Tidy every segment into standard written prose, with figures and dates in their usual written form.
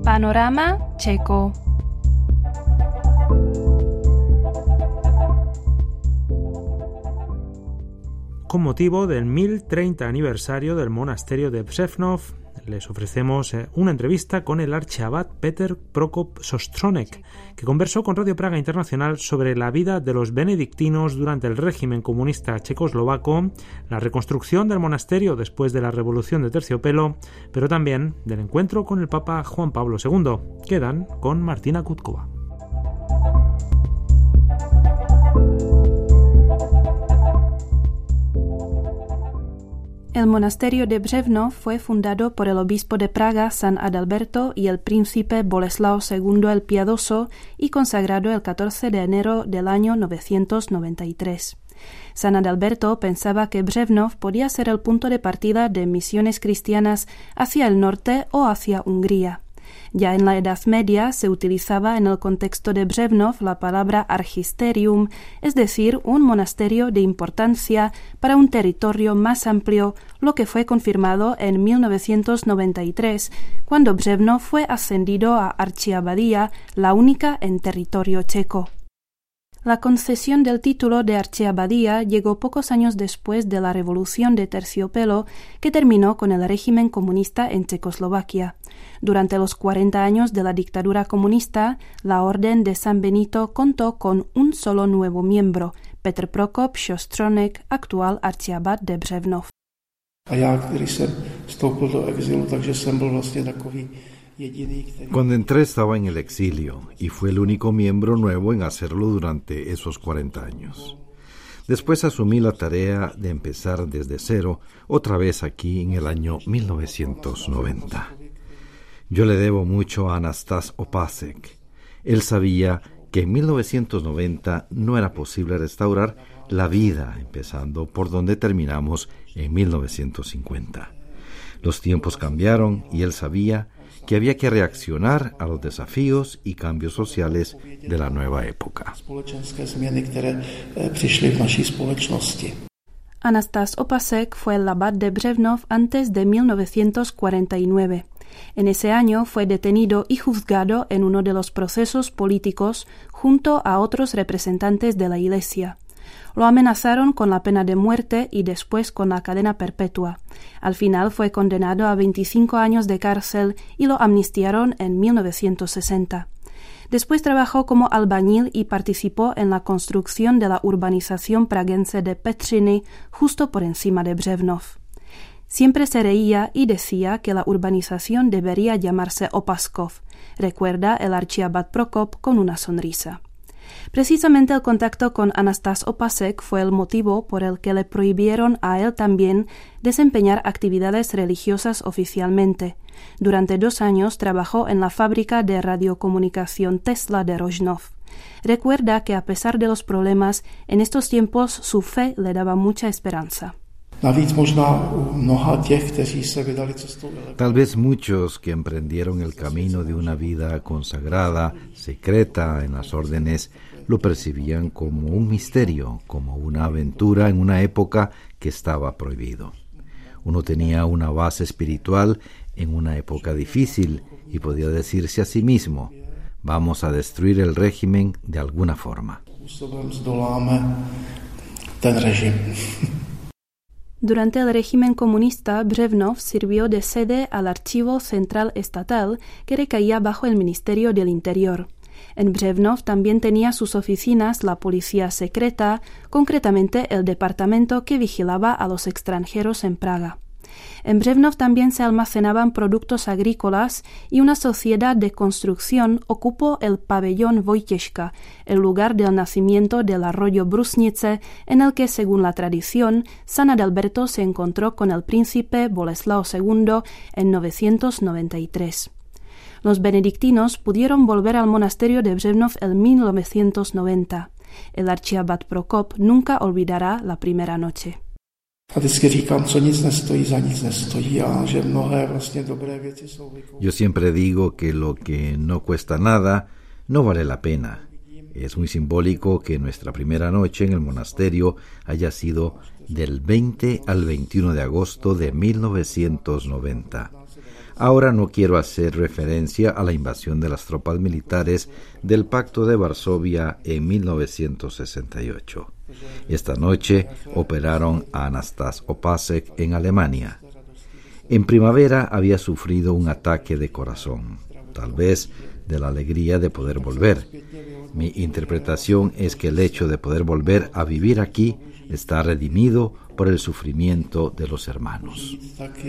Panorama checo. Con motivo del 1030 aniversario del monasterio de Břevnov, les ofrecemos una entrevista con el archiabad Peter Prokop Sostronek, que conversó con Radio Praga Internacional sobre la vida de los benedictinos durante el régimen comunista checoslovaco, la reconstrucción del monasterio después de la Revolución de Terciopelo, pero también del encuentro con el Papa Juan Pablo II. Quedan con Martina Kutkova. El monasterio de Břevnov fue fundado por el obispo de Praga San Adalberto y el príncipe Boleslao II el Piadoso y consagrado el 14 de enero del año 993. San Adalberto pensaba que Břevnov podía ser el punto de partida de misiones cristianas hacia el norte o hacia Hungría. Ya en la Edad Media se utilizaba en el contexto de Břevnov la palabra archisterium, es decir, un monasterio de importancia para un territorio más amplio, lo que fue confirmado en 1993, cuando Břevnov fue ascendido a archiabadía, la única en territorio checo. La concesión del título de archiabadía llegó pocos años después de la Revolución de Terciopelo, que terminó con el régimen comunista en Checoslovaquia. Durante los 40 años de la dictadura comunista, la Orden de San Benito contó con un solo nuevo miembro, Petr Prokop Sostronek, actual archiabad de Břevnov. A já, když jsem vstoupil do exilu, takže jsem byl vlastně takový. Cuando entré estaba en el exilio y fue el único miembro nuevo en hacerlo durante esos 40 años. Después asumí la tarea de empezar desde cero, otra vez aquí en el año 1990. Yo le debo mucho a Anastas Opasek. Él sabía que en 1990 no era posible restaurar la vida, empezando por donde terminamos en 1950. Los tiempos cambiaron y él sabía que había que reaccionar a los desafíos y cambios sociales de la nueva época. Anastas Opasek fue el abad de Břevnov antes de 1949. En ese año fue detenido y juzgado en uno de los procesos políticos junto a otros representantes de la Iglesia. Lo amenazaron con la pena de muerte y después con la cadena perpetua. Al final fue condenado a 25 años de cárcel y lo amnistiaron en 1960. Después trabajó como albañil y participó en la construcción de la urbanización praguense de Petřiny, justo por encima de Břevnov. Siempre se reía y decía que la urbanización debería llamarse Opaskov, recuerda el archiabad Prokop con una sonrisa. Precisamente el contacto con Anastas Opasek fue el motivo por el que le prohibieron a él también desempeñar actividades religiosas oficialmente. Durante 2 años trabajó en la fábrica de radiocomunicación Tesla de Rožnov. Recuerda que a pesar de los problemas, en estos tiempos su fe le daba mucha esperanza. Tal vez muchos que emprendieron el camino de una vida consagrada, secreta en las órdenes, lo percibían como un misterio, como una aventura en una época que estaba prohibido. Uno tenía una base espiritual en una época difícil y podía decirse a sí mismo, vamos a destruir el régimen de alguna forma. Durante el régimen comunista, Břevnov sirvió de sede al Archivo Central Estatal, que recaía bajo el Ministerio del Interior. En Břevnov también tenía sus oficinas la policía secreta, concretamente el departamento que vigilaba a los extranjeros en Praga. En Břevnov también se almacenaban productos agrícolas y una sociedad de construcción ocupó el pabellón Vojtěška, el lugar del nacimiento del arroyo Brusnice, en el que, según la tradición, San Adalberto se encontró con el príncipe Boleslao II en 993. Los benedictinos pudieron volver al monasterio de Břevnov en 1990. El archiabad Prokop nunca olvidará la primera noche. A vždycky říkám, co nic nestojí, za nic nestojí a že mnohé vlastně dobré věci jsou vykoupené. Yo siempre digo que lo que no cuesta nada no vale la pena. Es muy simbólico que nuestra primera noche en el monasterio haya sido del 20 al 21 de agosto de 1990. Ahora no quiero hacer referencia a la invasión de las tropas militares del Pacto de Varsovia en 1968. Esta noche operaron a Anastas Opasek en Alemania. En primavera había sufrido un ataque de corazón, tal vez de la alegría de poder volver. Mi interpretación es que el hecho de poder volver a vivir aquí está redimido por el sufrimiento de los hermanos.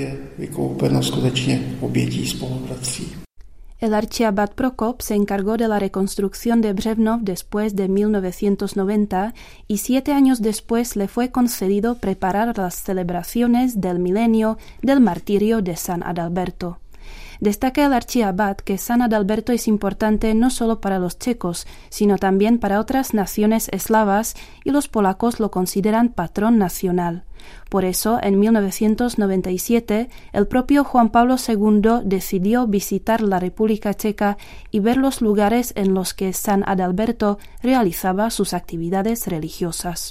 El archiabad Prokop se encargó de la reconstrucción de Břevnov después de 1990 y 7 años después le fue concedido preparar las celebraciones del milenio del martirio de San Adalberto. Destaca el archiabad que San Adalberto es importante no solo para los checos, sino también para otras naciones eslavas y los polacos lo consideran patrón nacional. Por eso, en 1997, el propio Juan Pablo II decidió visitar la República Checa y ver los lugares en los que San Adalberto realizaba sus actividades religiosas.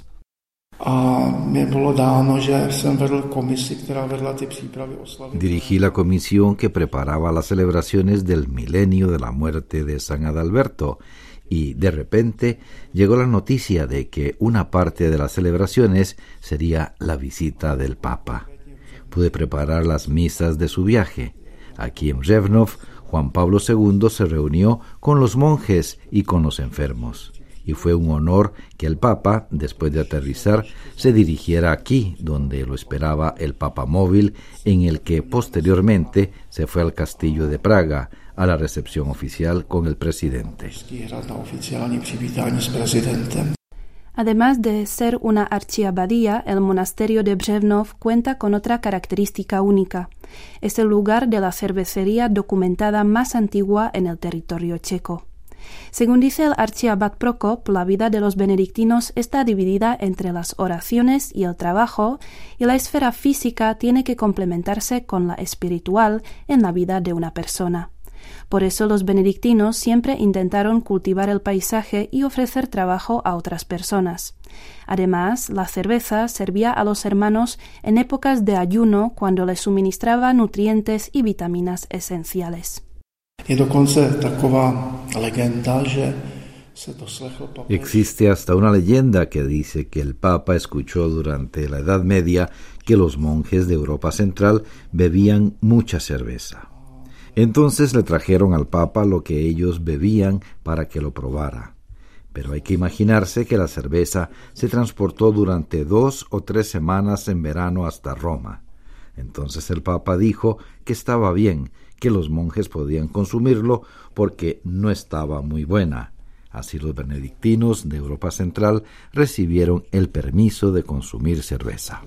Dirigí la comisión que preparaba las celebraciones del milenio de la muerte de San Adalberto y de repente llegó la noticia de que una parte de las celebraciones sería la visita del Papa. Pude preparar las misas de su viaje. Aquí en Břevnov, Juan Pablo II se reunió con los monjes y con los enfermos. Y fue un honor que el Papa, después de aterrizar, se dirigiera aquí, donde lo esperaba el Papa móvil, en el que posteriormente se fue al castillo de Praga, a la recepción oficial con el presidente. Además de ser una archiabadía, el monasterio de Břevnov cuenta con otra característica única. Es el lugar de la cervecería documentada más antigua en el territorio checo. Según dice el archiabad Prokop, la vida de los benedictinos está dividida entre las oraciones y el trabajo, y la esfera física tiene que complementarse con la espiritual en la vida de una persona. Por eso los benedictinos siempre intentaron cultivar el paisaje y ofrecer trabajo a otras personas. Además, la cerveza servía a los hermanos en épocas de ayuno cuando les suministraba nutrientes y vitaminas esenciales. Existe hasta una leyenda que dice que el Papa escuchó durante la Edad Media que los monjes de Europa Central bebían mucha cerveza. Entonces le trajeron al Papa lo que ellos bebían para que lo probara. Pero hay que imaginarse que la cerveza se transportó durante 2 o 3 semanas en verano hasta Roma. Entonces el Papa dijo que estaba bien, que los monjes podían consumirlo porque no estaba muy buena. Así los benedictinos de Europa Central recibieron el permiso de consumir cerveza.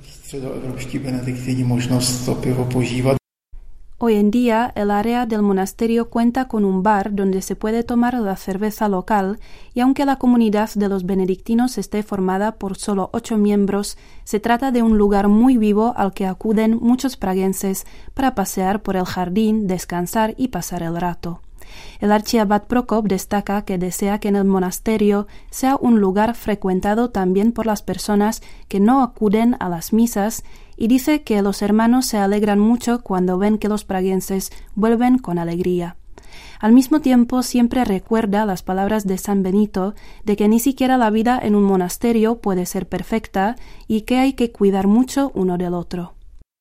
Hoy en día, el área del monasterio cuenta con un bar donde se puede tomar la cerveza local y aunque la comunidad de los benedictinos esté formada por solo 8 miembros, se trata de un lugar muy vivo al que acuden muchos praguenses para pasear por el jardín, descansar y pasar el rato. El archiabad Prokop destaca que desea que en el monasterio sea un lugar frecuentado también por las personas que no acuden a las misas y dice que los hermanos se alegran mucho cuando ven que los praguenses vuelven con alegría. Al mismo tiempo siempre recuerda las palabras de San Benito de que ni siquiera la vida en un monasterio puede ser perfecta y que hay que cuidar mucho uno del otro.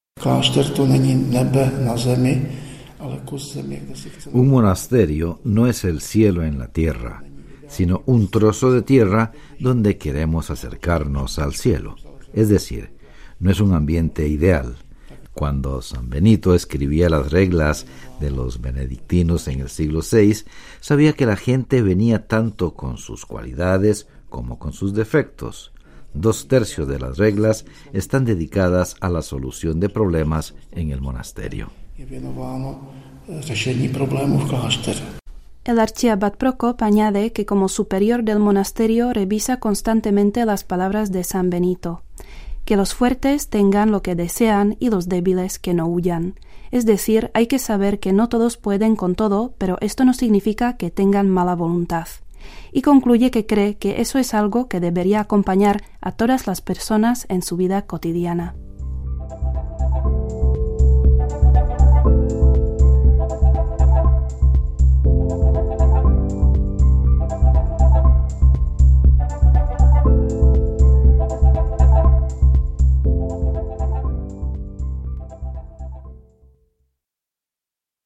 Un monasterio no es el cielo en la tierra, sino un trozo de tierra donde queremos acercarnos al cielo. Es decir, no es un ambiente ideal. Cuando San Benito escribía las reglas de los benedictinos en el siglo VI, sabía que la gente venía tanto con sus cualidades como con sus defectos. 2/3 de las reglas están dedicadas a la solución de problemas en el monasterio. El archiabad Prokop añade que como superior del monasterio revisa constantemente las palabras de San Benito, que los fuertes tengan lo que desean y los débiles que no huyan. Es decir, hay que saber que no todos pueden con todo, pero esto no significa que tengan mala voluntad. Y concluye que cree que eso es algo que debería acompañar a todas las personas en su vida cotidiana.